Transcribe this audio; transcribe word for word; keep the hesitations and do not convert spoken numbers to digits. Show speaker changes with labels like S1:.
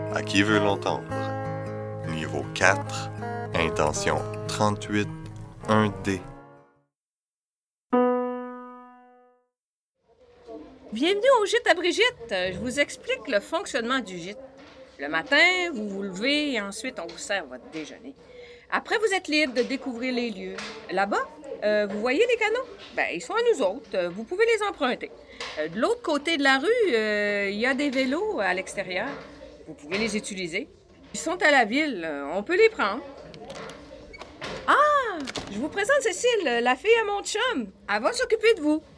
S1: À qui veut l'entendre? Niveau quatre, intention trente-huit, un D.
S2: Bienvenue au gîte à Brigitte. Je vous explique le fonctionnement du gîte. Le matin, vous vous levez et ensuite on vous sert votre déjeuner. Après, vous êtes libre de découvrir les lieux. Là-bas, euh, vous voyez les canaux? Ben, ils sont à nous autres. Euh, Vous pouvez les emprunter. Euh, de l'autre côté de la rue, euh, il y a des vélos à l'extérieur. Vous pouvez les utiliser. Ils sont à la ville. euh, On peut les prendre. Ah! Je vous présente Cécile, la fille à mon chum. Elle va s'occuper de vous.